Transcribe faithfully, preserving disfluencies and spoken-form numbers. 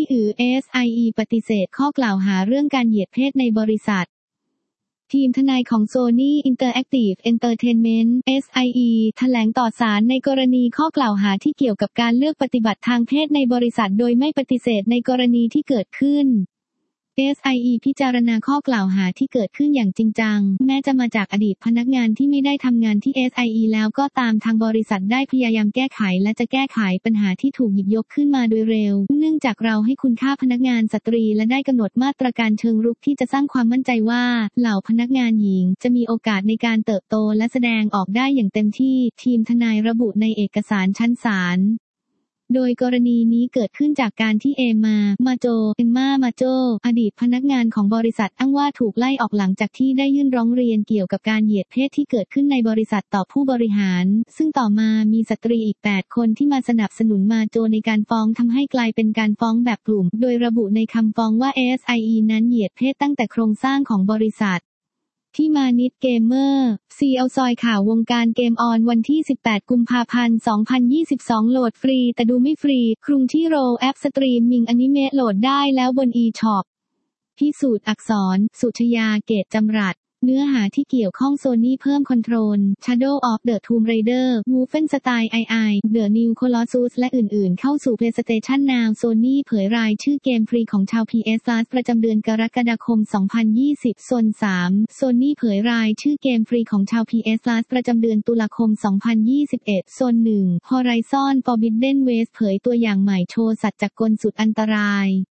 อือ เอส ไอ อี ปฏิเสธข้อกล่าวหาเรื่องการเหยียดเพศในบริษัททีมทนายของ Sony Interactive Entertainment เอส ไอ อี แถลงต่อศาลในกรณีข้อกล่าวหาที่เกี่ยวกับการเลือกปฏิบัติทางเพศในบริษัทโดยไม่ปฏิเสธในกรณีที่เกิดขึ้นเอส ไอ อี พิจารณาข้อกล่าวหาที่เกิดขึ้นอย่างจริงจังแม้จะมาจากอดีตพนักงานที่ไม่ได้ทำงานที่ เอส ไอ อี แล้วก็ตามทางบริษัทได้พยายามแก้ไขและจะแก้ไขปัญหาที่ถูกหยิบยกขึ้นมาโดยเร็วเนื่องจากเราให้คุณค่าพนักงานสตรีและได้กำหนดมาตรการเชิงรุกที่จะสร้างความมั่นใจว่าเหล่าพนักงานหญิงจะมีโอกาสในการเติบโตและแสดงออกได้อย่างเต็มที่ทีมทนายระบุในเอกสารชั้นศาลโดยกรณีนี้เกิดขึ้นจากการที่เอมมามาโจเอมมามาโจอดีตพนักงานของบริษัทอ้างว่าถูกไล่ออกหลังจากที่ได้ยื่นร้องเรียนเกี่ยวกับการเหยียดเพศที่เกิดขึ้นในบริษัทต่อผู้บริหารซึ่งต่อมามีสตรีอีกแปดคนที่มาสนับสนุนมาโจในการฟ้องทำให้กลายเป็นการฟ้องแบบกลุ่มโดยระบุในคำฟ้องว่า เอส ไอ อี นั้นเหยียดเพศตั้งแต่โครงสร้างของบริษัทที่มานิดเกมเมอร์ ซี อี โอ ซอยข่าววงการเกมออนวันที่สิบแปดกุมภาพันธ์สองพันยี่สิบสองโหลดฟรีแต่ดูไม่ฟรีครุงที่โรแอปสตรีมมิ่งอนิเมะโหลดได้แล้วบน eShop พิสูจน์อักษรสุชยาเกตจำรัดเนื้อหาที่เกี่ยวข้อง Sony เพิ่มคอนโทรล Shadow of the Tomb Raider Wolfenstein ไอ ไอ The New Colossus และอื่นๆเข้าสู่ PlayStation Now Sony เผยรายชื่อเกมฟรีของชาว พี เอส Plus ประจำเดือนกรกฎาคม สองพันยี่สิบ โซน สาม Sony เผยรายชื่อเกมฟรีของชาว พี เอส Plus ประจำเดือนตุลาคม สองพันยี่สิบเอ็ด โซน หนึ่ง Horizon Forbidden West เผยตัวอย่างใหม่โชว์สัตว์จักรกลสุดอันตราย